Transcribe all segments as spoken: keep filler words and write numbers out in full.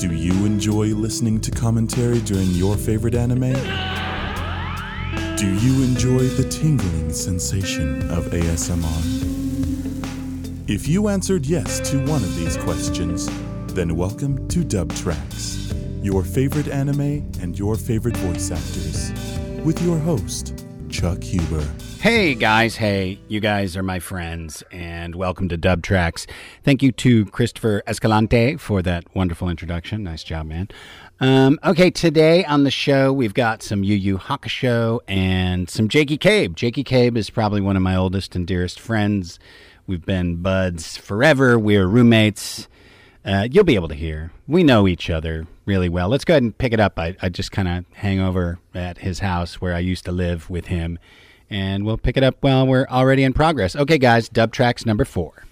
Do you enjoy listening to commentary during your favorite anime? Do you enjoy the tingling sensation of A S M R? If you answered yes to one of these questions, then welcome to Dub Tracks, your favorite anime and your favorite voice actors, with your host, Chuck Huber. Hey guys, hey, you guys are my friends, and welcome to Dub Tracks. Thank you to Christopher Escalante for that wonderful introduction. Nice job, man. Um, okay, today on the show, we've got some Yu Yu Hakusho and some Jakey Cabe. Jakey Cabe is probably one of my oldest and dearest friends. We've been buds forever. We're roommates. Uh, you'll be able to hear. We know each other really well. Let's go ahead and pick it up. I, I just kind of hang over at his house where I used to live with him. And we'll pick it up while we're already in progress. Okay, guys, Dub Tracks number four.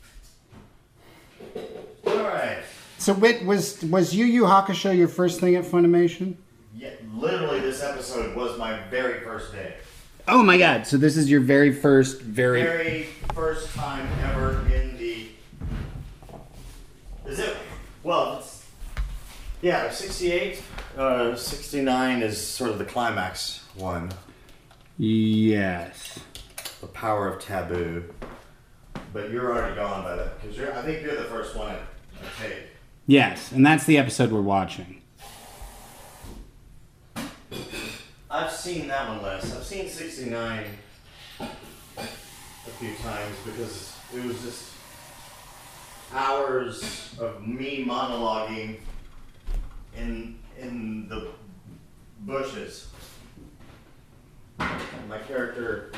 All right. So, Whit, was was Yu Yu Hakusho your first thing at Funimation? Yeah, literally, this episode was my very first day. Oh my God! So this is your very first, very Very first time ever in the. Is it? Well, it's, yeah, sixty-eight. Uh, sixty-nine is sort of the climax one. Yes. The Power of Taboo. But you're already gone by that because you're. I think you're the first one at I take. Yes, and that's the episode we're watching. I've seen that one less. I've seen sixty-nine a few times because it was just hours of me monologuing in in the bushes. And my character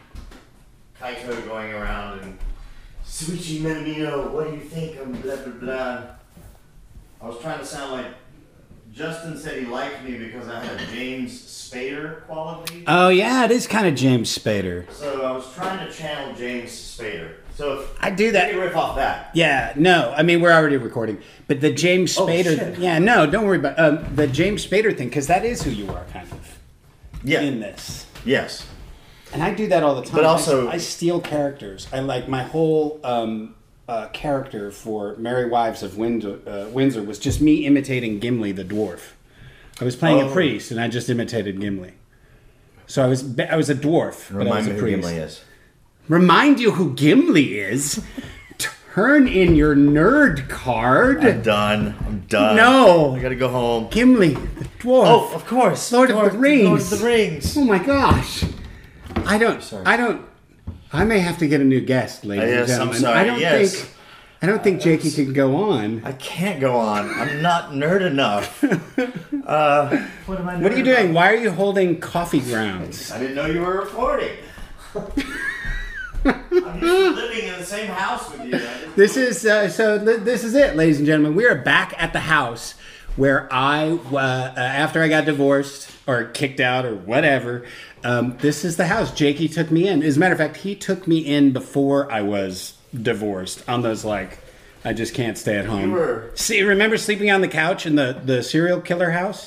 Kaito going around and Suichi Minamino, what do you think of blah blah blah. I was trying to sound like Justin said he liked me because I had James Spader quality. Oh yeah, it is kind of James Spader. So I was trying to channel James Spader. So if I do that. Maybe riff off that. Yeah, no, I mean we're already recording, but the James Oh, Spader. shit. Yeah, no, don't worry about um, the James Spader thing because that is who you are, kind of. Yeah. In this. Yes. And I do that all the time. But also- I, I steal characters. I like my whole um, uh, character for Merry Wives of Windsor, uh, Windsor was just me imitating Gimli the dwarf. I was playing Oh. a priest, and I just imitated Gimli. So I was I was a dwarf, but I Remind was me a who priest. Gimli is. Remind you who Gimli is. Turn in your nerd card. I'm done. I'm done. No. I gotta go home. Gimli the dwarf. Oh, of course. Lord of the Rings. Lord of the Rings. Oh my gosh! I don't. Sorry. I don't. I may have to get a new guest, ladies Yes, and I'm gentlemen. sorry, I don't yes. think. I don't think Jakey can go on. I can't go on. I'm not nerd enough. uh, what am I? What are you nerd doing? about? Why are you holding coffee grounds? I didn't know you were recording. I'm used to living in the same house with you. I didn't- This is uh, so. Th- this is it, ladies and gentlemen. We are back at the house where I, uh, uh, after I got divorced or kicked out or whatever. Um, this is the house Jakey took me in. As a matter of fact, he took me in before I was divorced. On those like, I just can't stay at home. You were- See, remember sleeping on the couch in the the serial killer house?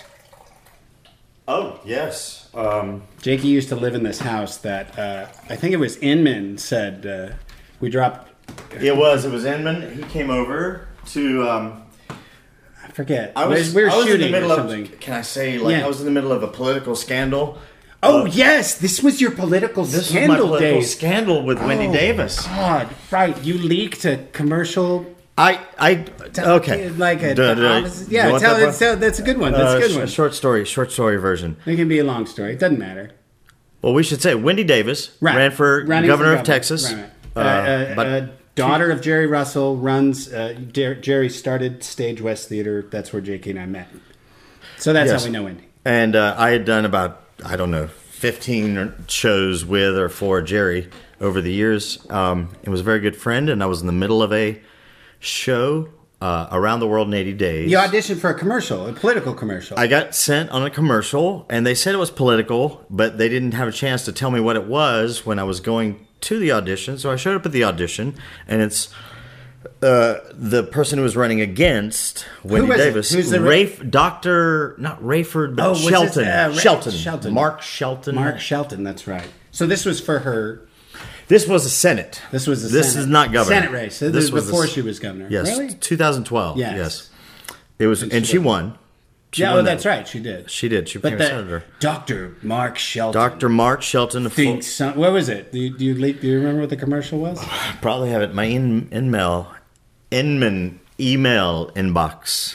Oh yes. Um, Jakey used to live in this house that uh, I think it was Inman said uh, we dropped. it was. It was Inman. He came over to. Um, I forget. I was. we were I was shooting in the middle or something. of. Can I say like Yeah. I was in the middle of a political scandal. Oh Uh, yes, this was your political This was my scandal political days. scandal with Wendy Oh, Davis. God, right? You leaked a commercial. I. I. Okay. Like a Duh, duh. opposite- You yeah. want Tell that it. one? So that's a good one. That's Uh, a good sh- one. Short story. Short story version. It can be a long story. It doesn't matter. Well, we should say Wendy Davis Right. ran for Running governor for of Texas. Right, right. Uh, Uh, uh, but uh, daughter of Jerry Russell runs. Uh, Jer- Jerry started Stage West Theater. That's where J K and I met. So that's Yes. how we know Wendy. and uh, I had done about I don't know fifteen shows with or for Jerry over the years. Um, he was a very good friend, and I was in the middle of a show uh, around the world in eighty days. You auditioned for a commercial, a political commercial. I got sent on a commercial, and they said it was political, but they didn't have a chance to tell me what it was when I was going to the audition. So I showed up at the audition, and it's uh, the person who was running against Wendy was it? Davis. Who's the- Rafe, Doctor not Rayford, but Oh, was Shelton. this, uh, Ra- Shelton. Shelton. Mark Shelton. Mark Shelton. That's right. So this was for her. This was a Senate. This was a This Senate. is not governor. Senate race. So This this was was before the- she was governor. Yes, Really? twenty twelve. Yes. Yes. It was, and, and she won. She yeah, won oh, that. that's right. She did. She did. She But became the, a senator. Doctor Mark Shelton. Doctor Mark Shelton. The thinks some, what was it? Do you, do you le- do you remember what the commercial was? Probably have it. My in Inmail, Inman email inbox.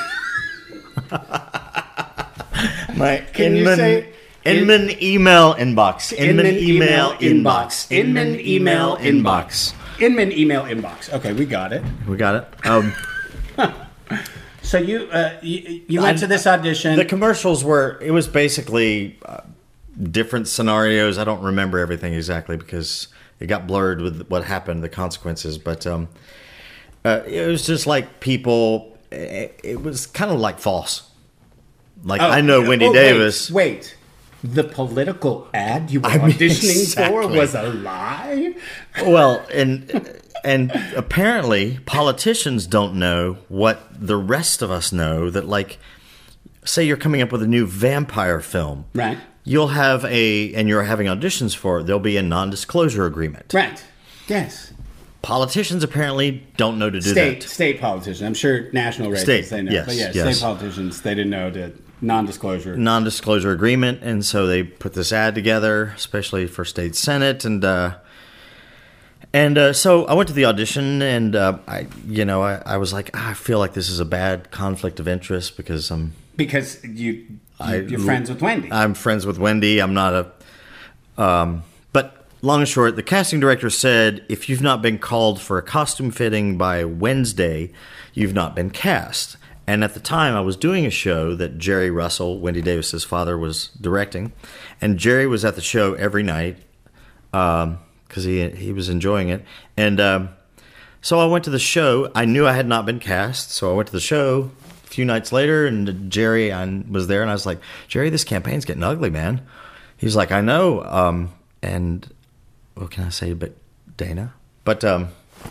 My Can you Inman, say- Inman email inbox. Inman, Inman email email inbox. inbox. Inman email inbox. Inman email inbox. Okay, we got it. We got it. Um, So you uh, you, you went I- to this audition. the commercials were. It was basically uh, different scenarios. I don't remember everything exactly because it got blurred with what happened, the consequences. But um, uh, it was just like people. It, it was kind of like false. Like Oh, I know yeah. Wendy Oh, Davis. Wait, wait, the political ad you were I mean, auditioning for exactly. was a lie? Well, and and apparently politicians don't know what the rest of us know. That like, say you're coming up with a new vampire film, Right. You'll have a, and you're having auditions for it. There'll be a non-disclosure agreement. Right. Yes. Politicians apparently don't know to do State that. state politicians. I'm sure national races State, they know. yes, but yeah, yes. state politicians they didn't know the non-disclosure. Non-disclosure agreement, and so they put this ad together, especially for state senate, and uh, and uh, so I went to the audition, and uh, I, you know, I, I was like, ah, I feel like this is a bad conflict of interest because I'm Because you, you I- you're friends with Wendy. I'm friends with Wendy. I'm not a. Um, but long and short, the casting director said, if you've not been called for a costume fitting by Wednesday, you've not been cast. And at the time, I was doing a show that Jerry Russell, Wendy Davis's father, was directing, and Jerry was at the show every night because he he was enjoying it. And um, so I went to the show. I knew I had not been cast, so I went to the show. A few nights later, and Jerry I was there, and I was like, Jerry, this campaign's getting ugly, man. He's like, I know. Um, and what can I say? But Dana, but um,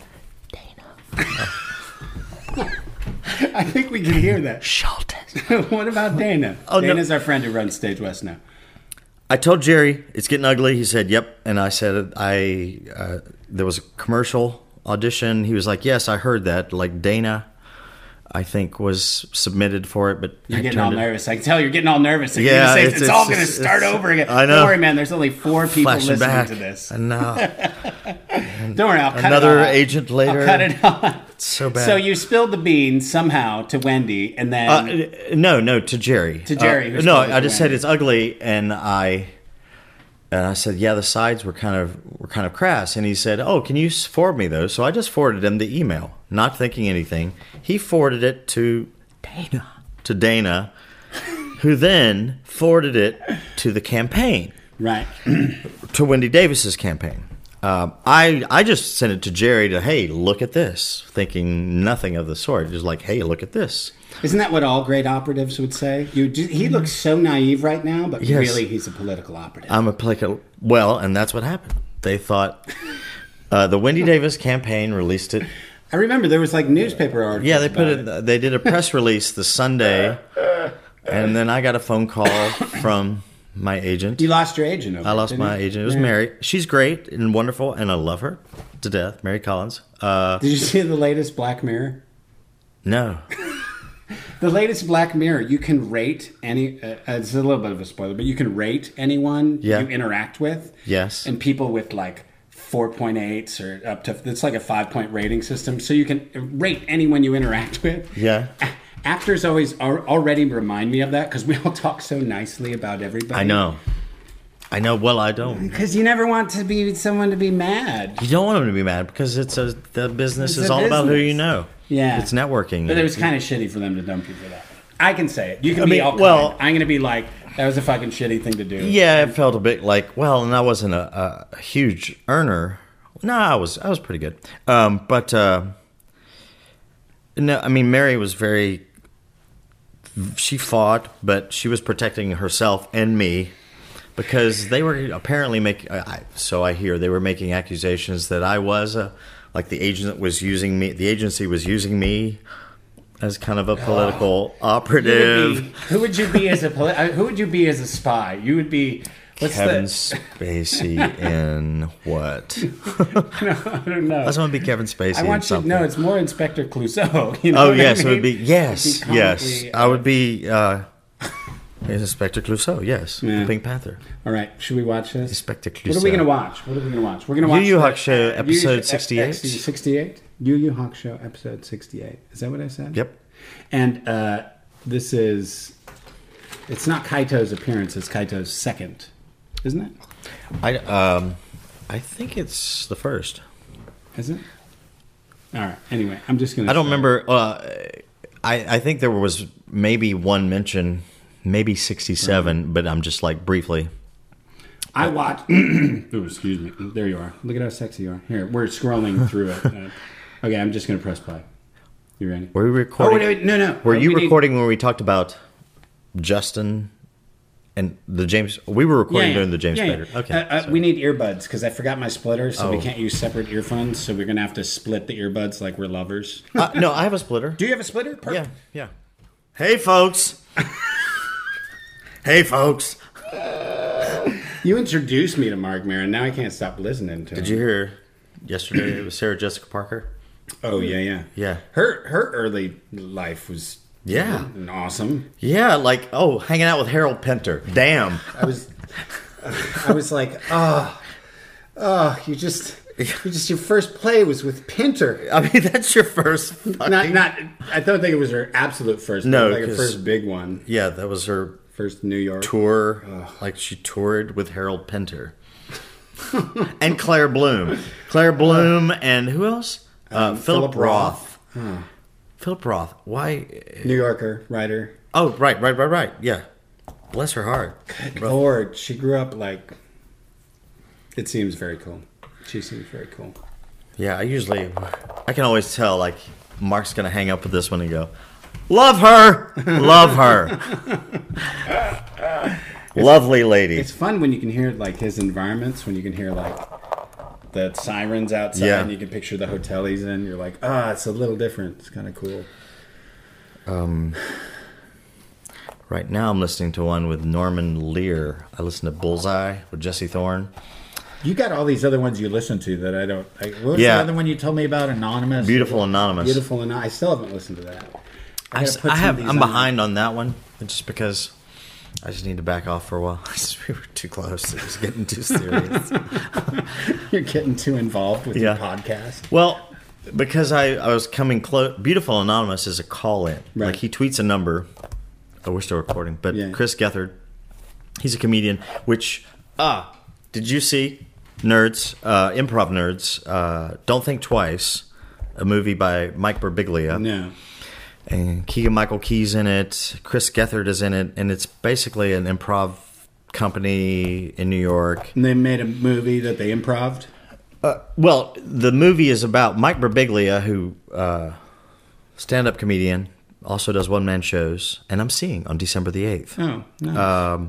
I think we can hear that. Shelton. What about Dana? Oh, no. Dana's our friend who runs Stage West now. I told Jerry it's getting ugly. He said, "Yep," and I said, "I." Uh, there was a commercial audition. He was like, "Yes, I heard that." Like Dana, I think was submitted for it, but You're I getting all turned it- nervous. I can tell you're getting all nervous. You're Yeah, gonna say it's- it's, all it's- going to start it's- over again. I know. Don't worry, man. There's only four people flashing listening back. to this. And now Don't worry, I'll cut another it off. agent later. I'll cut it off. So bad. So you spilled the beans somehow to Wendy, and then Uh, no, no, to Jerry. To Jerry, Uh, who no, spilled it I to just said Wendy. it's ugly, and I and I said, yeah, the sides were kind of were kind of crass, and he said, oh, can you forward me those? So I just forwarded him the email, not thinking anything. He forwarded it to Dana, to Dana, who then forwarded it to the campaign, right. to Wendy Davis's campaign. Um, I I just sent it to Jerry to, hey, look at this, thinking nothing of the sort. Just like, hey, look at this. Isn't that what all great operatives would say? You, he looks so naive right now, but Yes. really he's a political operative. I'm a political. Well, and that's what happened. They thought uh, the Wendy Davis campaign released it. I remember there was like newspaper articles. Yeah, they put about it. They did a press release the Sunday, and then I got a phone call from my agent. You lost your agent over I it, lost didn't my you? agent. It was Yeah. Mary. She's great and wonderful, and I love her to death. Mary Collins. Uh, Did you see the latest Black Mirror? no. The latest Black Mirror, you can rate any. Uh, it's a little bit of a spoiler, but you can rate anyone Yeah. you interact with. Yes. And people with like four point eights or up to. It's like a five point rating system, so you can rate anyone you interact with. Yeah. Actors always are, already remind me of that because we all talk so nicely about everybody. I know. I know. Well, I don't. Because you never want to be someone to be mad. You don't want them to be mad because it's a the business It's is a all about who business. you know. Yeah. It's networking. But it was kind of shitty for them to dump you for that. I can say it. You can I be mean, all kind. well- I'm going to be like, that was a fucking shitty thing to do. Yeah, it felt a bit like, well, and I wasn't a, a huge earner. No, I was I was pretty good. Um, but uh, no, I mean, Mary was very. She fought, but she was protecting herself and me because they were apparently making. I, so I hear they were making accusations that I was a, like the agent was using me. The agency was using me as kind of a political You operative. would be, who would you be as a poli- uh, who would you be as a spy? You would be What's Kevin the... Spacey in what? no, I don't know. I just want to be Kevin Spacey I in want you, something. no, it's more Inspector Clouseau. You know oh, what yes, I it mean? would be, yes, It'd be yes. comically, I uh, would be, uh, Inspector Clouseau, yes. Yeah. Pink Panther. All right, should we watch this? Inspector What are we Clouseau. going to watch? What are we going to watch? We're going to watch Yu Yu the- Hakusho, uh, episode Yu Yu- sixty-eight. sixty-eight? Yu Yu Hakusho, episode sixty-eight. Is that what I said? Yep. And uh, this is... It's not Kaito's appearance, it's Kaito's second. Isn't it? I, um, I think it's the first. Is it? All right. Anyway, I'm just going to... I don't remember. Uh, I, I think there was maybe one mention, maybe sixty-seven, but I'm just like briefly. I watched... oh, excuse me. There you are. Look at how sexy you are. Here, we're scrolling through it. Uh, okay, I'm just going to press play. You ready? Were we recording? Oh, wait, wait, no, no. Were Uh, you we need- recording when we talked about Justin and the James? We were recording during the James yeah, Spader. yeah. Okay. Uh, uh, sorry. we need earbuds because I forgot my splitter, so we Oh. can't use separate earphones. So we're gonna have to split the earbuds like we're lovers. uh, no, I have a splitter. Do you have a splitter? Yeah, Perfect. yeah. Hey, folks. hey, folks. You introduced me to Mark Maron. Now I can't stop listening to him. Did you hear yesterday? It was Sarah Jessica Parker. Oh yeah, yeah, Yeah. Her her early life was Yeah. awesome. Yeah, like oh, hanging out with Harold Pinter. Damn. I was I was like, oh, oh, you just. You just your first play was with Pinter. I mean, that's your first. Fucking... Not, not. I don't think it was her absolute first. No, like her 'cause- first big one. Yeah, that was her First New York tour. Like she toured with Harold Pinter and Claire Bloom. Claire Bloom and who else? Uh, Um, Philip, Philip Roth. Roth. Philip Roth. Why? New Yorker writer. Oh, right, right, right, right. Yeah. Bless her heart. Lord, she grew up like. It seems very cool. She seems very cool. Yeah, I usually, I can always tell, like, Mark's going to hang up with this one and go, love her, love her. Lovely lady. It's fun when you can hear like his environments. When you can hear like the sirens outside, Yeah. and you can picture the hotel he's in. You're like, ah, it's a little different. It's kind of cool. Um, right now I'm listening to one with Norman Lear. I listen to Bullseye with Jesse Thorne. You got all these other ones you listen to that I don't. I, what was Yeah. the other one you told me about? Anonymous. Beautiful Anonymous. Beautiful Anonymous. I still haven't listened to that. I, gotta s- put I some have, of these I'm on. behind on that one just because I just need to back off for a while. we were too close. It was getting too serious. You're getting too involved with Yeah. your podcast. Well, because I, I was coming close. Beautiful Anonymous is a call in. Right. Like he tweets a number. Oh, we're still recording. But Yeah. Chris Gethard, he's a comedian. Which ah, did you see, nerds, uh, improv nerds? Uh, Don't Think Twice, a movie by Mike Birbiglia. No. And Keegan Michael Key's in it. Chris Gethard is in it, and it's basically an improv company in New York. And they made a movie that they improved. Uh, well, the movie is about Mike Birbiglia, who uh, stand-up comedian, also does one-man shows, and I'm seeing on December the eighth. Oh, nice. Um,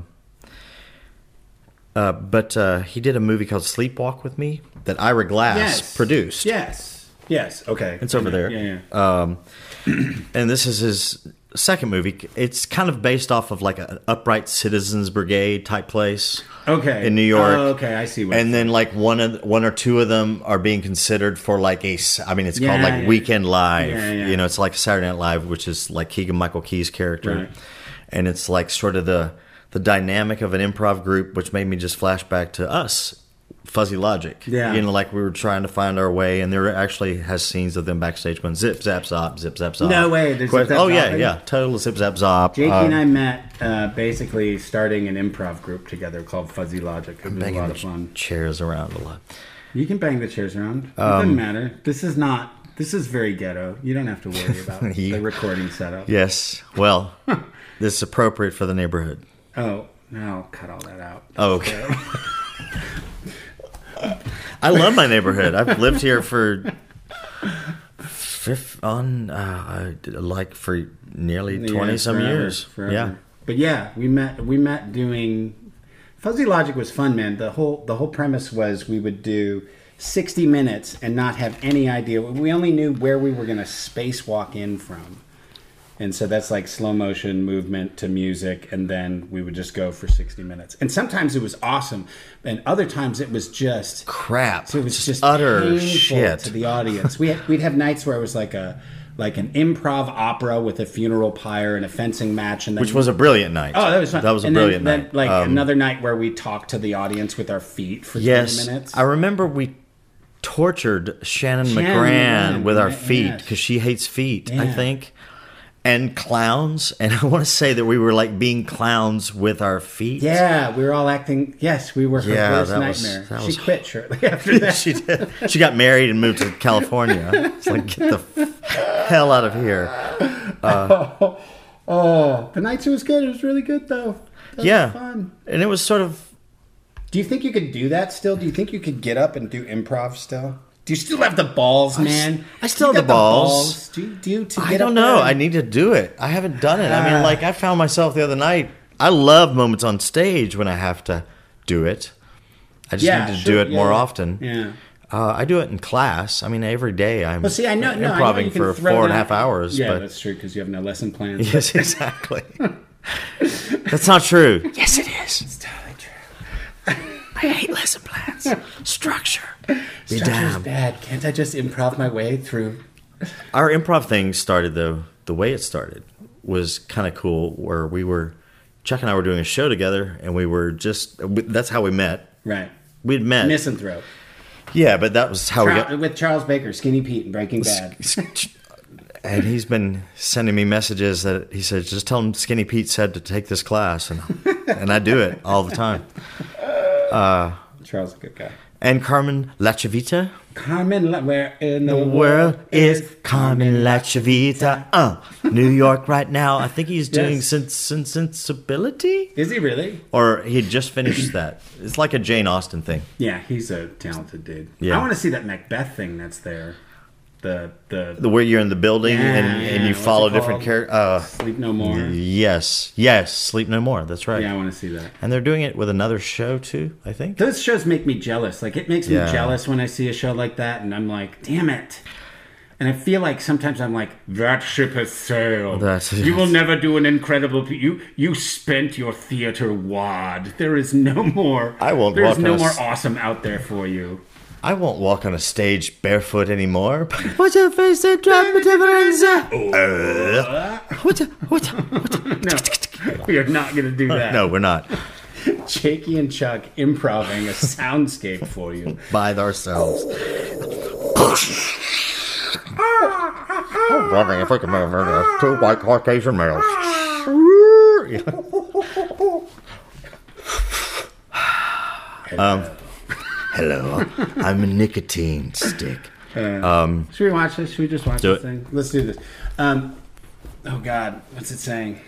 uh, but uh, he did a movie called Sleepwalk with Me that Ira Glass yes. produced. Yes. Yes. Okay. It's over there. Yeah, yeah. Um, and this is his second movie. It's kind of based off of like an Upright Citizens Brigade type place. Okay. In New York. Oh, okay, I see what. And then like one of one or two of them are being considered for like a, s- I mean, it's called Yeah, like yeah. Weekend Live. Yeah, yeah. You know, it's like Saturday Night Live, which is like Keegan Michael Key's character, Right. and it's like sort of the the dynamic of an improv group, which made me just flash back to us, Fuzzy Logic. Yeah. You know, like we were trying to find our way, and there actually has scenes of them backstage going zip zap zop, zip zap zop. No way, there's Quite- zip, zap, oh yeah, zopping? yeah, total zip zap zop. Jakey Um, and I met uh, basically starting an improv group together called Fuzzy Logic. It was a banging lot the of fun. chairs around a lot. You can bang the chairs around. It Um, doesn't matter. This is not. This is very ghetto. You don't have to worry about You- the recording setup. Yes. Well, this is appropriate for the neighborhood. Oh no! Cut all that out. Oh, okay. I love my neighborhood. I've lived here for fifth on uh, like for nearly Yeah, twenty some forever, years. forever. Yeah. But yeah, we met. We met doing Fuzzy Logic was fun, man. The whole the whole premise was we would do sixty minutes and not have any idea. We only knew where we were going to spacewalk in from. And so that's like slow motion movement to music, and then we would just go for sixty minutes. And sometimes it was awesome, and other times it was just Crap. So it was just, utter painful shit to the audience. We had, we'd have nights where it was like a like an improv opera with a funeral pyre and a fencing match, and then Which was a brilliant night. oh, that was fun. That was a and brilliant then, night. Then, like Um, another night where we talked to the audience with our feet for yes, twenty minutes. I remember we tortured Shannon, Shannon McGran McGran, with our right, feet yes. because she hates feet, I Yeah. think. And clowns. And I want to say that we were like being clowns with our feet. Yeah, we were all acting. Yes, we were her Yeah, worst that was- nightmare. that she was- quit shortly after that. she did. She got married and moved to California. It's like, get the f- hell out of here. Oh, the nights it was good. It was really good though. That Yeah. was fun. And it was sort of, Do you think you could do that still? Do you think you could get up and do improv still? Do you still have the balls, man? I still You have got the balls. Do you, do you to I get don't up know. there I and- need to do it. I haven't done it. I Ah. mean, like, I found myself the other night. I love moments on stage when I have to do it. I just Yeah, need to sure, do it yeah, more yeah. often. Yeah. Uh, I do it in class. I mean, every day I'm Well, see, I know, no, I know improving you can for throw four and a that- half hours. Yeah, but that's true because you have no lesson plans. yes, exactly. That's not true. Yes, it is. It's totally true. I hate lesson plans. Structure. Be Structure's damned. bad. Can't I just improv my way through? Our improv thing started though. The way it started was kind of cool. Where we were, Chuck and I were doing a show together, and we were just. That's how we met. Right. We'd met. Misanthrope. Yeah, but that was how we Char- got. with Charles Baker, Skinny Pete, and Breaking Bad. And he's been sending me messages that he said, just tell him Skinny Pete said to take this class, and and I do it all the time. Charles is a good guy. And Carmen Lachavita. Carmen, La- where in the, The world is Carmen Lachavita. Uh, New York right now. I think he's doing Yes. sens- sens- Sensibility? Is he really? Or he just finished that. It's like a Jane Austen thing. Yeah, he's a talented dude. Yeah. I want to see that Macbeth thing that's there. The the, The where you're in the building Yeah, and, and yeah, you what's follow it different called? characters. Uh, Sleep No More. yes. Yes. Sleep No More. That's right. Yeah, I want to see that. And they're doing it with another show too, I think. Those shows make me jealous. Like it makes Yeah. me jealous when I see a show like that, and I'm like, damn it. And I feel like sometimes I'm like, that ship has sailed. That's- you will never do an incredible. P- you you spent your theater wad. There is no more. I won't There's walk no on a more s- awesome out there for you. I won't walk on a stage barefoot anymore. What's your face that drop the difference? Uh, what? What? No, we are not going to do that. No, we're not. Jakey and Chuck improving a soundscape for you. By ourselves. I'm running a freaking murder. Two white Caucasian males. um, hello. I'm a nicotine stick. Um, Should we watch this? Should we just watch Do this it. thing? Let's do this. Um, oh God, what's it saying?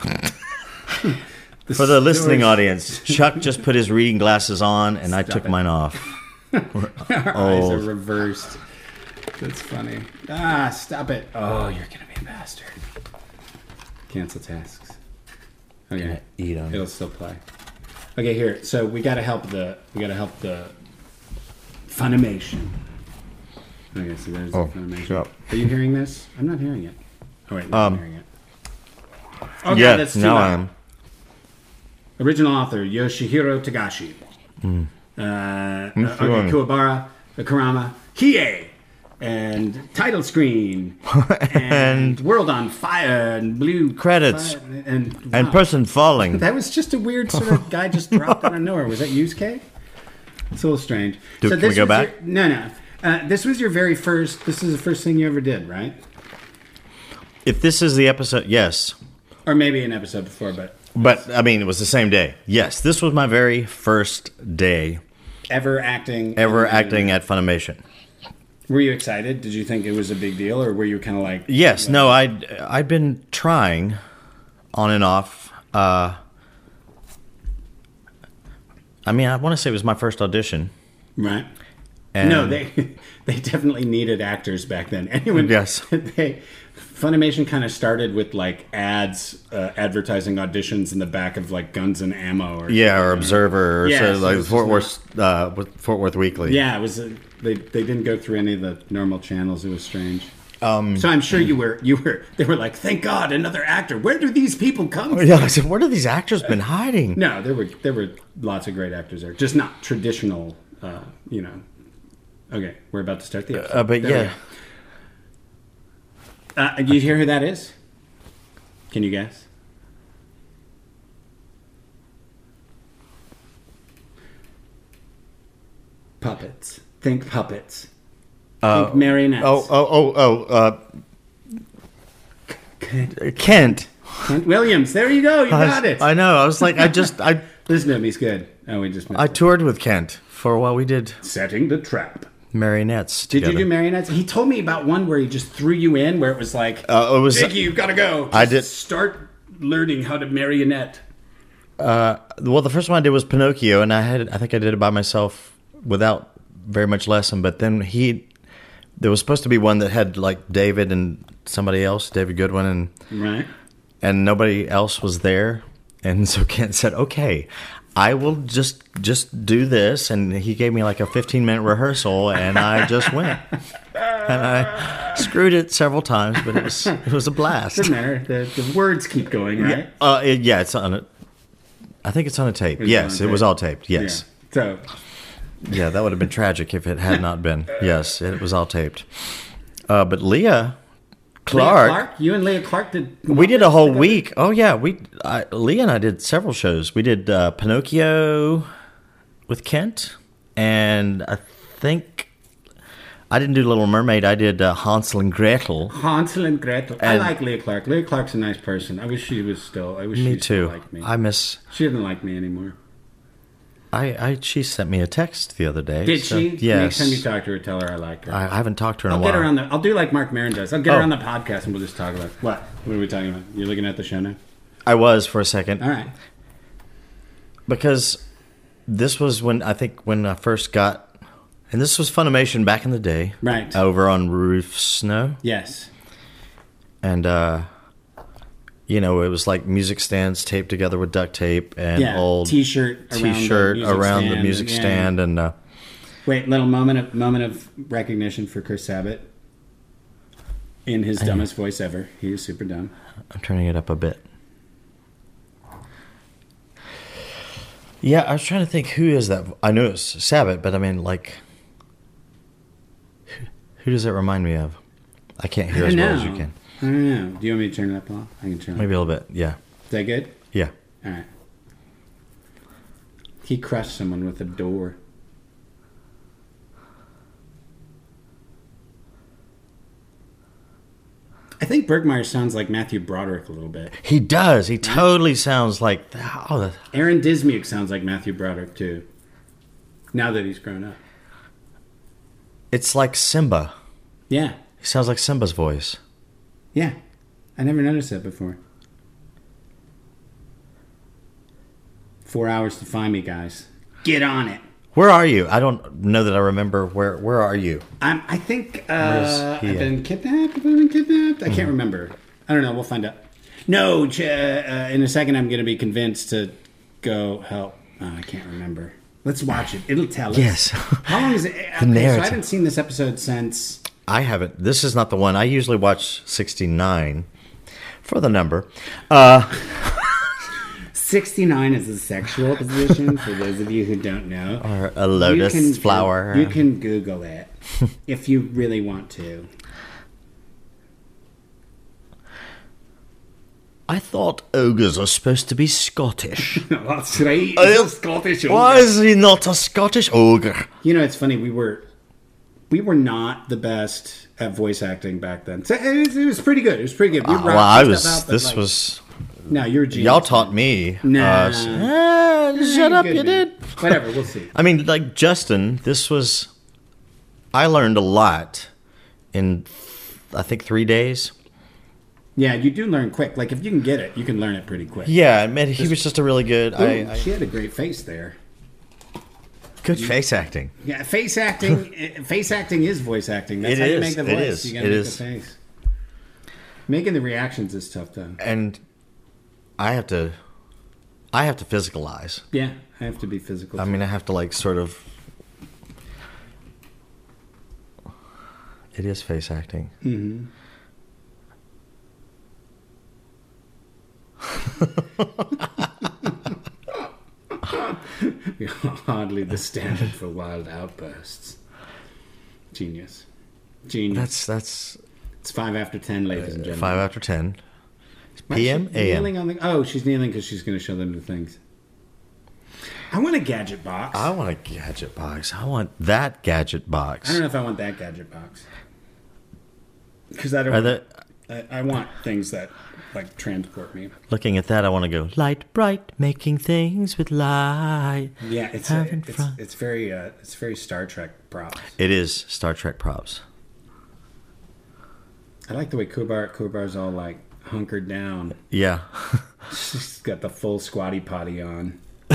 for the listening storage- audience, Chuck just put his reading glasses on, and I Stop took it. mine off. Our eyes are old. reversed. That's funny. Ah, stop it. Oh, you're gonna be a bastard. Cancel tasks. Okay. Eat 'em. It'll still play. Okay, here. So we gotta help the we gotta help the Funimation. Okay, so there's Oh, the Funimation. shut up. Are you hearing this? I'm not hearing it. Oh wait, no, I'm Um, hearing it. Oh, yeah, God, that's too now loud. I am. Original author Yoshihiro Tagashi. Uh, uh, sure. okay, Kuwabara, Kurama, Hiei, and title screen, and World on Fire, and Blue Credits. Fire, and And wow. person falling. That was just a weird sort of guy just dropped out of nowhere. Was that Yusuke? It's a little strange. Do- can we this go was back? your- no, no. Uh, this was your very first. This is the first thing you ever did, right? If this is the episode, yes. Or maybe an episode before, but But, I mean, it was the same day. Yes, this was my very first day ever acting. ever in- acting at Funimation. Were you excited? Did you think it was a big deal, or were you kind of like? Yes, no, I'd, I'd been trying on and off. Uh, I mean, I want to say it was my first audition. Right. And No, they they definitely needed actors back then. Anyone? Yes. They Funimation kind of started with like ads, uh, advertising auditions in the back of like Guns and Ammo, or Yeah, or Observer, or Yeah, so, so like it's Fort just Worth, uh, with Fort Worth Weekly. Yeah, it was. Uh, they they didn't go through any of the normal channels. It was strange. Um, so I'm sure you were, you were, they were like, thank God, another actor. Where do these people come from? Yeah, I said, where have these actors been hiding? No, there were there were lots of great actors there. Just not traditional, uh, you know. Okay, we're about to start the episode. Uh, but there yeah. Uh, you hear who that is? Can you guess? Puppets. Think puppets. Uh, Think marionettes. Oh, oh, oh, oh. Uh, Kent. Kent. Kent Williams. There you go. You I got was- it. I know. I was like, I just, I, Listen to him. He's good. Oh, we just missed I it. toured with Kent for a while. We did Setting the trap. marionettes. Did together. you do marionettes? He told me about one where he just threw you in, where it was like, Uh, it was. Vicky, you've got to go. Just I did- start learning how to marionette. Uh, well, the first one I did was Pinocchio, and I had, I think I did it by myself without very much lesson. But then he, there was supposed to be one that had like David and somebody else, David Goodwin, and Right. and nobody else was there. And so Kent said, "Okay, I will just just do this." And he gave me like a fifteen minute rehearsal, and I just went. And I screwed it several times, but it was it was a blast. Doesn't matter. The, the words keep going, right? Uh, it- yeah, it's on it. I think it's on a tape. It's Yes, on a it was tape. all taped. Yes. Yeah. So, Yeah, that would have been tragic if it had not been. Yes, it was all taped. Uh, but Leah Clark, Leah Clark, you and Leah Clark did. we did a whole together? week. Oh yeah, we I, Leah and I did several shows. We did uh, Pinocchio with Kent, and I think I didn't do Little Mermaid. I did uh, Hansel and Gretel. Hansel and Gretel. I And- like Leah Clark. Leah Clark's a nice person. I wish she was still. I wish Me she still too. liked me. I miss. She doesn't like me anymore. I, I she sent me a text the other day. Did so- she? Yes. Next time you talk to her, tell her I like her. I, I haven't talked to her in I'll a get while. her on the. I'll do like Mark Maron does. I'll get her Oh. on the podcast and we'll just talk about it. What? What are we talking about? You're looking at the show now. I was for a second. All right. Because this was when I think when I first got, and this was Funimation back in the day, Right. Over on Roof Snow, Yes. and uh, you know it was like music stands taped together with duct tape and Yeah. old T-shirt. Around T-shirt the music around stand the music and- yeah. stand, and uh, Wait, little moment of moment of recognition for Chris Sabat. In his dumbest voice ever. He is super dumb. I'm turning it up a bit. Yeah, I was trying to think who is that. I knew it's Sabbath, but I mean, like, who, who does it remind me of? I can't hear I as don't well as know. you can. I don't know. Do you want me to turn it up a little? I can turn it Maybe up. a little bit. Yeah, Is that good? yeah. All right. He crushed someone with a door. I think Bergmeyer sounds like Matthew Broderick a little bit. He does. He totally sounds like. Oh, the, Aaron Dismuke sounds like Matthew Broderick too. Now that he's grown up. it's like Simba. Yeah. He sounds like Simba's voice. Yeah. I never noticed that before. Four hours to find me, guys. Get on it. Where are you? I don't know that I remember. Where Where are you? I'm, I think uh, Where's he I've at? been kidnapped. I've been kidnapped. I can't remember. I don't know. We'll find out. No, ch- uh, uh, in a second I'm going to be convinced to go help. Oh, I can't remember. Let's watch it. It'll tell us. Yes. How long is it? Okay, so I narrative. haven't seen this episode since. I haven't. This is not the one. I usually watch sixty-nine for the number. Uh, sixty-nine is a sexual position, for those of you who don't know. or a lotus You can- flower. You can Google it if you really want to. I thought ogres are supposed to be Scottish. That's right. Uh, It's a Scottish Why ogre. is he not a Scottish ogre? You know, it's funny. We were we were not the best at voice acting back then. So it, was, it was pretty good. It was pretty good. We Uh, rocked well, I some was. stuff out, but, This like, was. no. You're a genius. Y'all taught me. Nah. Uh, s- ah, Nah, shut you're up, good, you man. did. Whatever. We'll see. I mean, like Justin, this was. I learned a lot in, I think, three days. Yeah, you do learn quick. Like if you can get it, you can learn it pretty quick. Yeah, man, he was just a really good. Ooh, I, I, she had a great face there. good face acting. Yeah, face acting. eh, face acting is voice acting. That's It how you is, make the it voice. is, You gotta it make is. the face. Making the reactions is tough though. And I have to. I have to physicalize. Yeah, I have to be physical. I mean, I have to like sort of. It is face acting. Mm-hmm. Oddly, the standard for wild outbursts. Genius. Genius. That's that's It's five after ten, ladies and gentlemen. five after ten. Why P is M, she A M. kneeling on the, oh, she's kneeling because she's going to show them the things. I want a gadget box. I want a gadget box. I want that gadget box. I don't know if I want that gadget box. Because I don't. Are there, I, I want things that like transport me. looking at that, I want to go light bright, making things with light. Yeah, it's Having it's, fun. it's very uh, it's very Star Trek props. It is Star Trek props. I like the way Kubar Kubar's all like hunkered down. Yeah. She's got the full squatty potty on.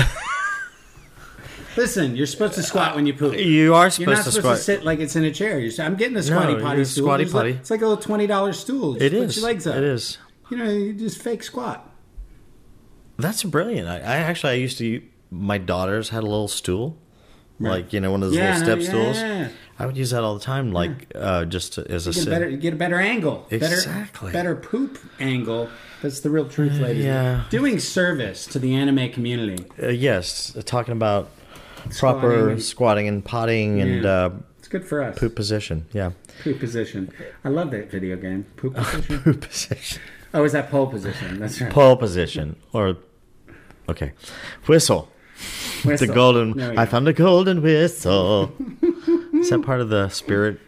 Listen, you're supposed to squat when you poop. You are You're supposed not to supposed squat. to sit like it's in a chair. You're, I'm getting a squatty No, potty you're stool. squatty There's like- potty. it's like a little twenty dollar stool. You It just put is. your legs up. It is. You know, you just fake squat. That's brilliant. I, I actually, I used to, u- my daughters had a little stool. Right. Like, you know, one of those Yeah, little no, step yeah, stools. yeah. I would use that all the time, like, uh, just to, as a You get a sit. better, you get a better angle. Exactly. Better, better poop angle. That's the real truth, ladies. yeah. Doing service to the anime community. Uh, yes, uh, talking about proper Squatting and- squatting and potting and Yeah. uh, It's good for us. poop position. Yeah. Poop position. I love that video game. Poop position. Poop position. Oh, is that pole position? That's right. Pole position. Or, okay. Whistle. Whistle. The golden. There we I go. found a golden whistle. Is that part of the spirit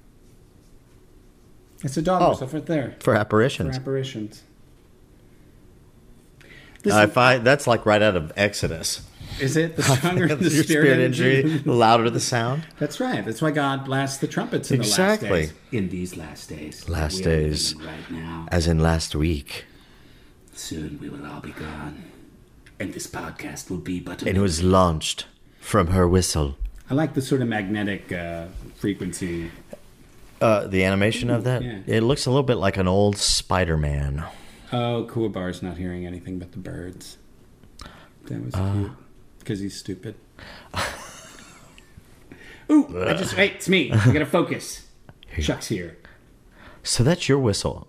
It's a dog Oh. whistle right there. for For apparitions? apparitions. I Listen, find that's like right out of Exodus. is it the stronger the Your spirit, injury, energy? the louder the sound. That's right. That's why God blasts the trumpets in Exactly. the last days. In these last days. Last We are living days. Right now. As in last week. Soon we will all be gone. And this podcast will be but a And it was launched from her whistle. I like the sort of magnetic uh, frequency. Uh, the animation of that, Yeah. it looks a little bit like an old Spider-Man. Oh, Kuwabar's not hearing anything but the birds. That was cute. Because he's stupid. Ooh, I just, wait, it's me. I gotta focus. Chuck's here. So that's your whistle.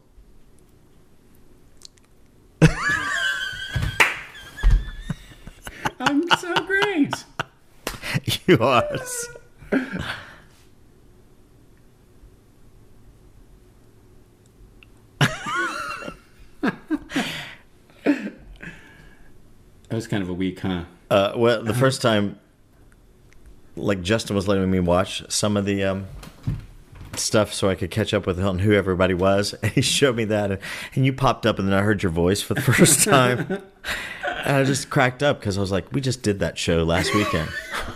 I'm so great. You are. That was kind of a week, huh? Uh, well, the first time, like Justin was letting me watch some of the um, stuff so I could catch up with on who everybody was, and he showed me that, and, and you popped up, and then I heard your voice for the first time, and I just cracked up because I was like, "We just did that show last weekend."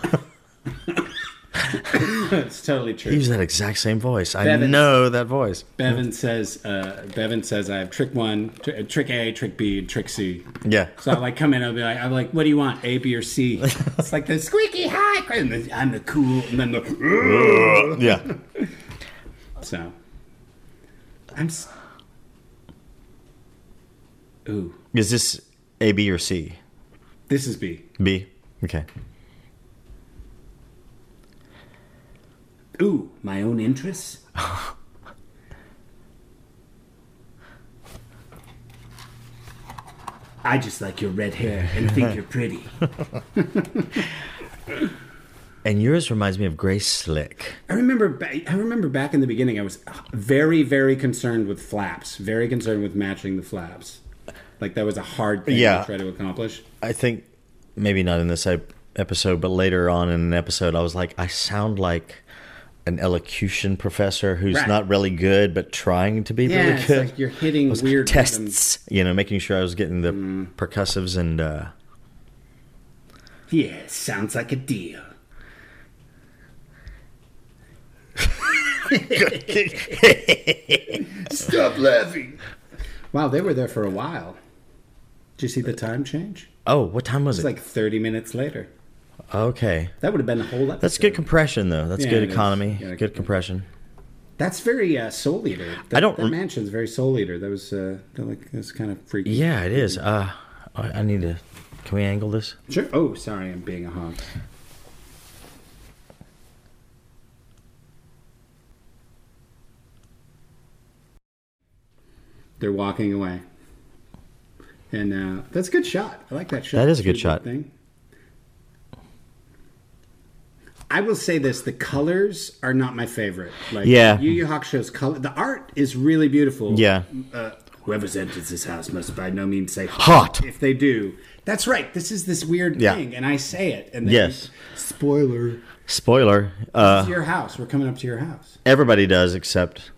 It's totally true. He used that exact same voice. I Bevan. know that voice. Bevan says, uh, Bevan says, I have trick one, tr- trick A, trick B, and trick C. Yeah. So I like come in, I'll be like, I'm like, what do you want, A, B, or C? It's like the squeaky high, and the, I'm the cool, and then the. Yeah. So, I'm. S- Ooh, Is this A, B, or C? this is B. B. Okay. Ooh, my own interests. I just like your red hair and think you're pretty. And yours reminds me of Grace Slick. I remember. Ba- I remember back in the beginning, I was very, very concerned with flaps. Very concerned with matching the flaps. Like that was a hard thing Yeah. to try to accomplish. I think maybe not in this ep- episode, but later on in an episode, I was like, I sound like an elocution professor who's Right. not really good, but trying to be Yeah, really it's good. like you're hitting Those weird rhythms. tests, you know, making sure I was getting the Mm. percussives and uh, Yeah, sounds like a deal. Stop laughing. Wow, they were there for a while. Did you see the time change? oh, what time was It's it? like thirty minutes later. Okay, That would have been the whole episode. that's good compression though. That's Yeah, good it is. economy, Yeah, good compression. That's very uh, Soul Eater. That, I don't That rem- mansion's very Soul Eater. That was uh, that like that's kind of freaky. Yeah, it is. Uh, I I need to. Can we angle this? Sure. Oh, sorry, I'm being a hog. They're walking away. And uh, that's a good shot. I like that shot. That is a good Shoot shot. Thing. I will say this: the colors are not my favorite. Like Yeah. Yu Yu Hakusho's color, the art is really beautiful. Yeah. Uh, whoever's entered this house must by no means say Hot. If they do, that's right. This is this weird Yeah. thing, and I say it. And then, Yes. spoiler. Spoiler. This Uh, is your house. We're coming up to your house. everybody does except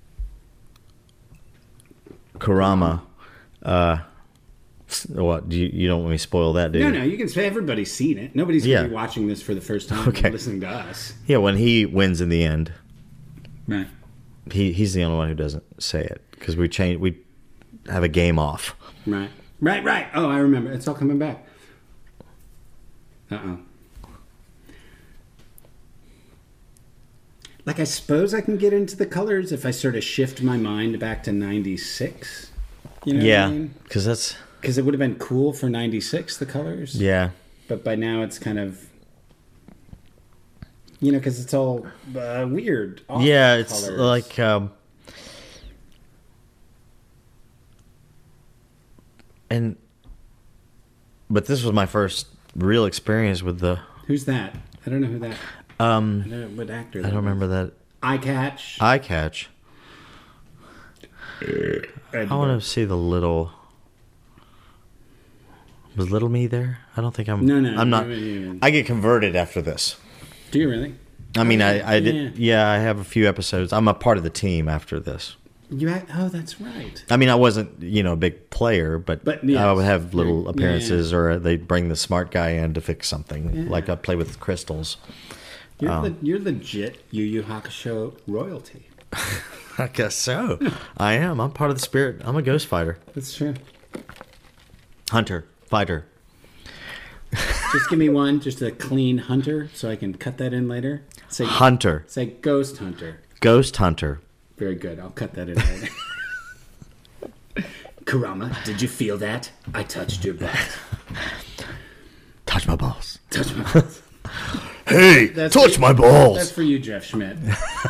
Kurama. Uh, what? Do you, you don't want me to spoil that, do you? No, no, you can say everybody's seen it. Nobody's Yeah. going to be watching this for the first time. Okay. Listening to us. Yeah, when he wins in the end, Right. he he's the only one who doesn't say it because we change we have a game off. Right. Right, right. Oh, I remember. It's all coming back. Uh-oh. Like, I suppose I can get into the colors if I sort of shift my mind back to ninety-six. You know yeah, what I mean? because that's Because it would have been cool for ninety-six, the colors. yeah. But by now it's kind of... You know, because it's all uh, weird. off Yeah, it's colors. like um, and but this was my first real experience with the Who's that? I don't know who that... um I don't know what actor I that don't remember that Eye Catch. eye catch. I want to see the little. Was little me there? I don't think I'm. No, no, I'm not. no, no, no. I get converted after this. Do you really? I mean, Oh, I, I did. yeah. Yeah, I have a few episodes. I'm a part of the team after this. You had, oh, that's right. I mean, I wasn't, you know, a big player, but, But, yes. I would have Yeah, little yeah, appearances, or they bring the smart guy in to fix something. Yeah. Like I play with crystals. You're, Oh. le- you're legit Yu Yu Hakusho royalty. I guess so. I am. I'm part of the spirit. I'm a ghost fighter, That's true. hunter, fighter. Just give me one, just a clean hunter, so I can cut that in later. Say, Hunter, say ghost hunter. ghost hunter. Very good. I'll cut that in later. Kurama, did you feel that? I touched your butt. Touch my balls. Touch my butt. Hey, That's touch for- my balls. That's for you, Jeff Schmidt.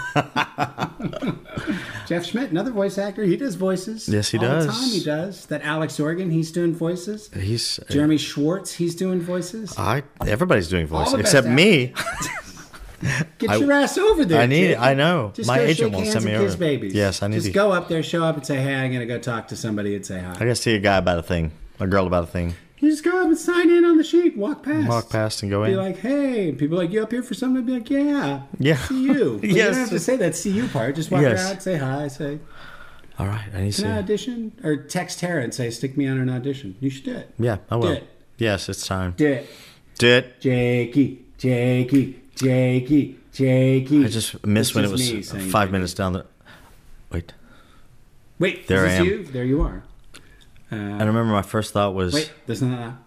Jeff Schmidt, another voice actor. He does voices. Yes, he All does. the time he does. That Alex Organ, he's doing voices. He's Jeremy Schwartz, he's doing voices. I. Everybody's doing voice the best except me. Get I- your ass over there. I need. kid. I know. Just My go agent shake won't hands send me and kiss over. babies. Yes, I need Just to go up there, show up, and say, "Hey, I'm gonna go talk to somebody and say hi." I gotta see a guy about a thing, a girl about a thing. You just go up and sign in on the sheet, walk past, Walk past and go be in. like, "Hey," and people are like, "You up here for something?" I'd be like, "Yeah, Yeah. see you." But you Yes. don't have to say that "see you" part. Just walk Yes. around, say hi, say, All right, I need to "Can I see. audition?" Or text Tara and say, "Stick me on an audition." You should do it. Yeah, I will. Do it. Yes, it's time. Do it, Do it. Jakey, Jakey, Jakey, Jakey. I just missed It's when it just was me saying five Jakey. minutes down the. Wait, Wait, There is I this am. you? There you are. Uh, I remember my first thought was. Wait, there's not that.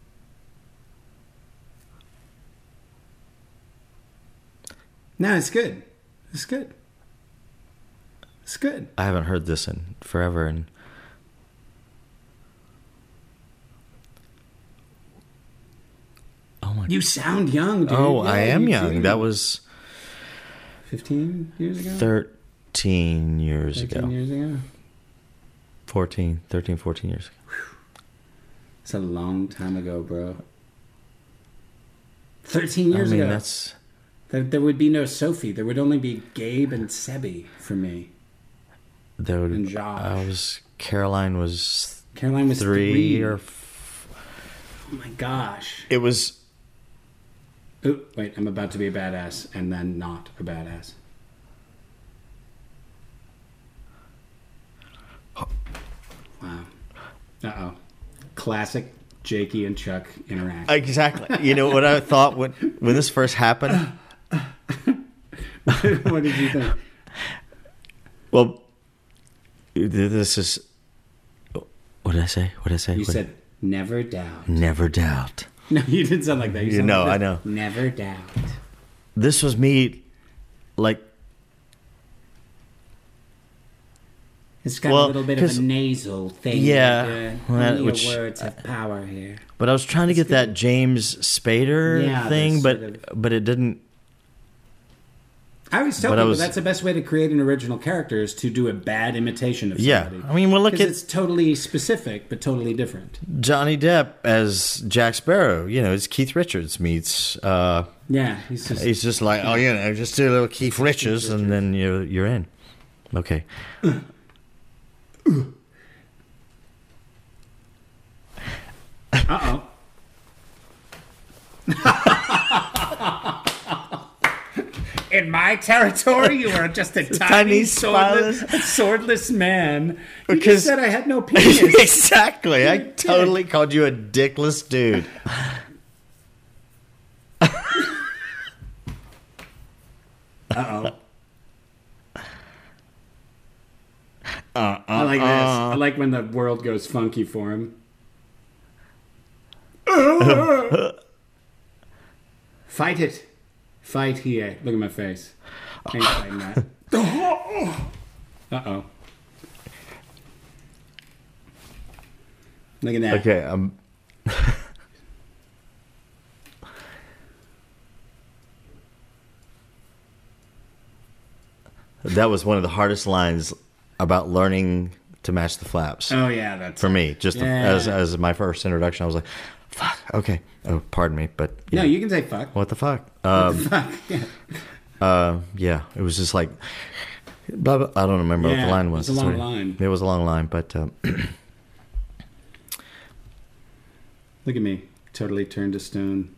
No, it's good. It's good. It's good. I haven't heard this in forever, and oh my. You sound young, dude. oh, Yeah, I am you young. do. That was fifteen years ago. thirteen years Thirteen ago. years ago. fourteen, thirteen, fourteen years ago. It's a long time ago, bro. Thirteen I years mean, ago. that's There, there would be no Sophie. There would only be Gabe and Sebi for me. there would. And Josh. I was. Caroline was Caroline was three, three. or. F- Oh my gosh. it was. Ooh, wait, I'm about to be a badass and then not a badass. Wow. Uh-oh. Classic Jakey and Chuck interaction. Exactly. You know what I thought when when this first happened? What did you think? Well, this is. What did I say? What did I say? You What- said, never doubt. never doubt. No, you didn't sound like that. You You sounded know, like I this. know. Never doubt. This was me, like. It's got Well, a little bit of 'cause- a nasal thing. Yeah, like, well, uh, that- only which- your words have power here. But I was trying to get That's that James Spader Yeah, thing, this but sort but it didn't. I always tell But I people was- that's the best way to create an original character is to do a bad imitation of Yeah. somebody. I mean, well, look Because at it's totally specific, but totally different. Johnny Depp as Jack Sparrow. You know, it's Keith Richards meets. Uh, Yeah, he's just... he's just like, oh, you know, just do a little Keith Richards, and then you're you're in. Okay. Uh-oh. In my territory, you are just a tiny, tiny swordless, spineless- swordless man. You Because- just said I had no penis. Exactly. I totally called you a dickless dude. Uh-oh. I like this. I like when the world goes funky for him. Fight it. Fight here. Look at my face. I ain't fighting that. Uh-oh. Look at that. Okay. Um. That was one of the hardest lines about learning to match the flaps Oh, yeah, that's... for me. Just the- Yeah. as as my first introduction, I was like, "Fuck." Okay. Oh, pardon me, but No, yeah. you can say fuck. What the fuck? Um, Fuck. Yeah. uh, yeah, it was just like, blah, blah. I don't remember what Yeah, the line it was. was a long Sorry. line. It was a long line, but um, Look at me. Totally turned to stone.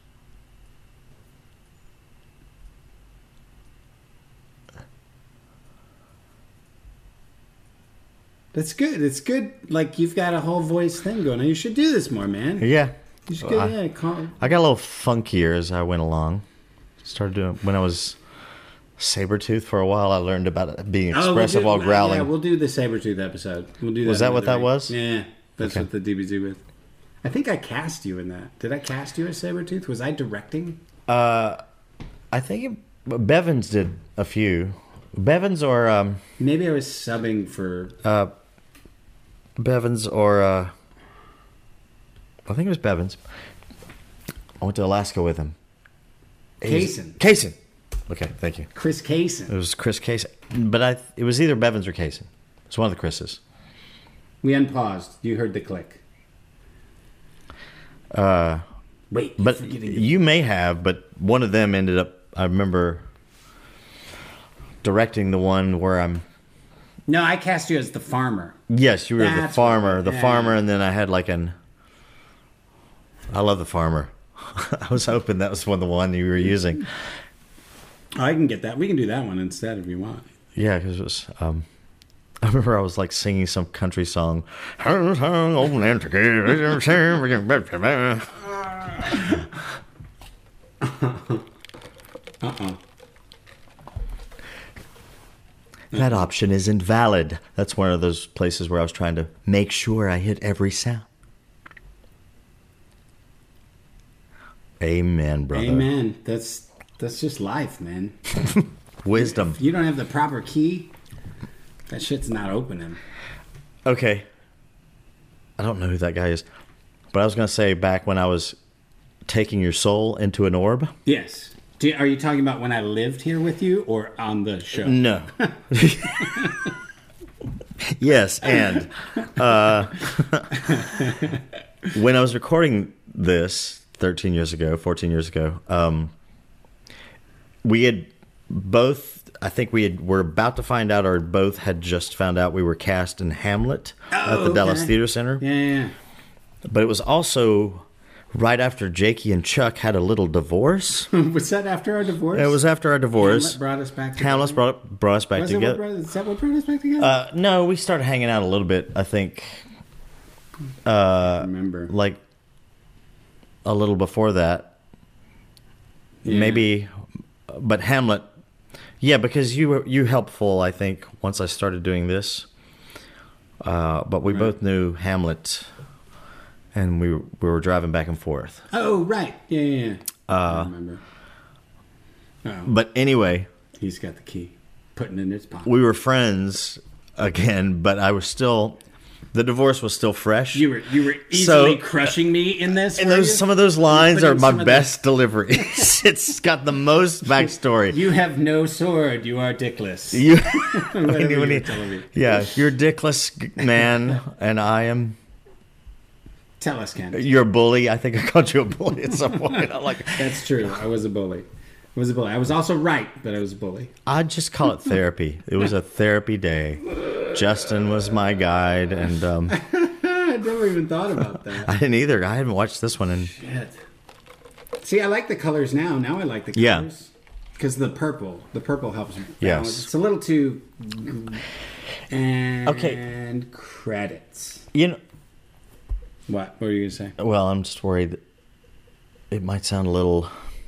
That's good. It's good. Like, you've got a whole voice thing going on. You should do this more, man. yeah, You should go, I- yeah, call, I got a little funkier as I went along. Started doing when I was Sabretooth for a while. I learned about it being Oh, we'll expressive do- while growling. Yeah, we'll do the Sabretooth episode. We'll do that. Was that what another that week. was? Yeah, that's Okay. what the D B Z with. I think I cast you in that. Did I cast you as Sabretooth? Was I directing? Uh, I think it, Bevins did a few. Bevins or um, Maybe I was subbing for. uh, Bevins or uh, I think it was Bevins. I went to Alaska with him. Kaysen. Kaysen. Okay, thank you. Chris It Kaysen. was Chris Kaysen, but I it was either Bevins or Kaysen. It's one of the Chris's. We unpaused. You heard the click. Uh, Wait, you're but forgetting the- you may have, but one of them ended up. I remember directing the one where I'm. No, I cast you as the farmer. Yes, you were the That's farmer, what- the yeah. farmer, and then I had like an. I love the farmer. I was hoping that was one the one you were using. Oh, I can get that. We can do that one instead if you want. Yeah, because it was. Um, I remember I was like singing some country song. Uh-uh. That option is invalid. That's one of those places where I was trying to make sure I hit every sound. Amen, brother. Amen. That's that's just life, man. Wisdom. If you don't have the proper key, that shit's not opening. Okay. I don't know who that guy is. But I was going to say back when I was taking your soul into an orb. Yes. Do you, are you talking about when I lived here with you or on the show? No. Yes, and uh, when I was recording this thirteen years ago, fourteen years ago, um, we had both, I think we had, were about to find out, or both had just found out we were cast in Hamlet at the okay. Dallas Theater Center. Yeah, yeah, But it was also right after Jakey and Chuck had a little divorce. yeah. Was that after our divorce? It was after our divorce. Hamlet brought us back together. Hamlet brought, brought us back Was it what together. brought- is that what brought us back together? Uh, no, we started hanging out a little bit. I think, uh, remember. like a little before that, Yeah. maybe. But Hamlet, yeah, because you were you helpful. I think once I started doing this, uh, but we Right. both knew Hamlet, and we we were driving back and forth. Oh, right. Yeah, yeah, yeah. I Uh, remember. Oh, but anyway, he's got the key. Putting it in his pocket. we were friends again, but I was still The divorce was still fresh. You were you were easily so, crushing me in this. And those, some of those lines are my best the... deliveries. It's got the most backstory. You have no sword. You are dickless. You, when you, when you, yeah, you're dickless man, and I am. Tell us, Ken. You're a bully. I think I called you a bully at some point. I like. That's true. I was a bully. I was a bully. I was also right, but I was a bully. I'd just call it therapy. It was a therapy day. Justin was my guide, and um, I never even thought about that. I didn't either. I haven't watched this one in. Shit. See, I like the colors now. Now I like the colors. Yeah. Because the purple, the purple helps me. Yes. It's a little too. And okay. Credits. You know. What? What were you gonna say? Well, I'm just worried. It might sound a little.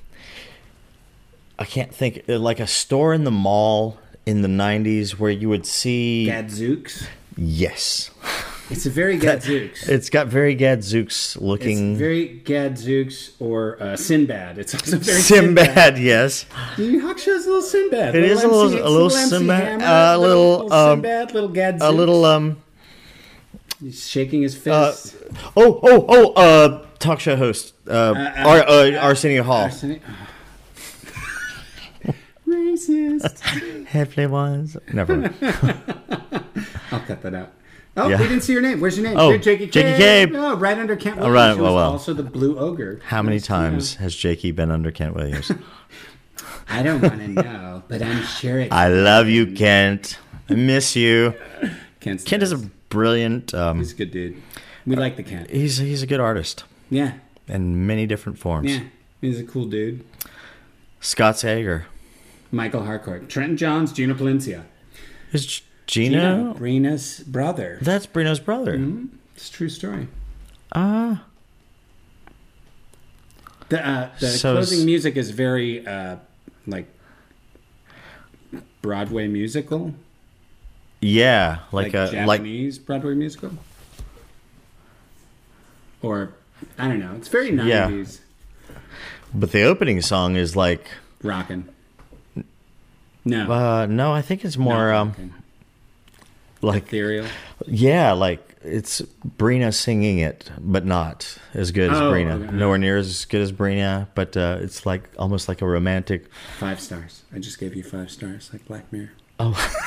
I can't think, like a store in the mall in the nineties where you would see... Gadzooks? Yes. It's a very Gadzooks. It's got very Gadzooks looking... It's very Gadzooks or uh, Sinbad. It's also very Sinbad. Sinbad, Yes. Hawk Show's a little Sinbad. It little is a little, M C, a little Sinbad. A uh, little, little um, Sinbad, little Gadzooks. A little... um. He's shaking his fist. Uh, oh, oh, oh, uh, talk show host. Uh, uh, uh, Ar- uh, Arsenio Hall. Arsenio... Racist. Everyone's never mind. I'll cut that out. Oh, yeah. We didn't see your name. Where's your name? Oh, Jakey Jakey Cabe. Cabe. Oh, right under Kent All Williams. right, She well, was well. also the Blue Ogre. How many Nice times has Jakey been under Kent Williams? I don't want to know, but I'm sure it. I love you, Kent. I miss you. Kent's Kent nice. is a brilliant. Um, he's a good dude. We like the Kent. He's he's a good artist. Yeah. In many different forms. Yeah. He's a cool dude. Scott Sager. Michael Harcourt. Trenton Johns, Gina Palencia. Is G- Gina? Gina, Brina's brother. That's Brina's brother. Mm-hmm. It's a true story. Ah. Uh, the uh, the so closing s- music is very uh, like Broadway musical. Yeah, like, like a like Japanese Broadway musical. Or I don't know. It's very yeah. nineties. But the opening song is like rockin'. No. Uh, no, I think it's more no, um, like ethereal. Yeah, like it's Brina singing it, but not as good as oh, Brina. Okay. Nowhere near as good as Brina, but uh, it's like almost like a romantic. Five stars. I just gave you five stars, like Black Mirror. Oh.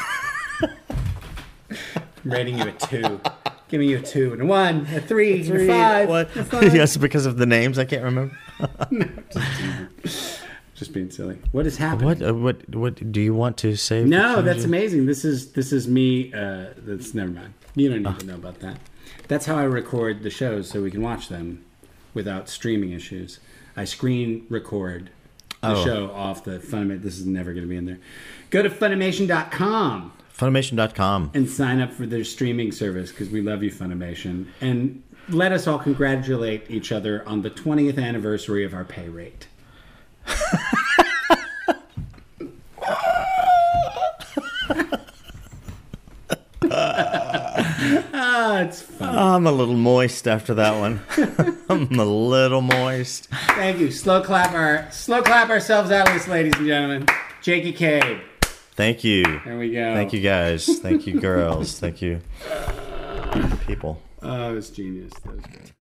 I'm rating you a two. Giving you a two and a one, a three, a three a five. What? A five. Yes, because of the names, I can't remember. No, just, just being silly. What is happening? What? Uh, what? What? Do you want to say? No, that's amazing. This is this is me. Uh, that's never mind. You don't need oh. to know about that. That's how I record the shows, so we can watch them without streaming issues. I screen record the oh. show off the Funimation. This is never going to be in there. Go to Funimation dot com. Funimation dot com. And sign up for their streaming service because we love you, Funimation. And let us all congratulate each other on the twentieth anniversary of our pay rate. Ah, it's fun. I'm a little moist after that one. I'm a little moist. Thank you. Slow clap our slow clap ourselves out of this, ladies and gentlemen. Jakey Cabe. Thank you. There we go. Thank you, guys. Thank you, girls. Thank you, people. Oh, it was genius. That was great.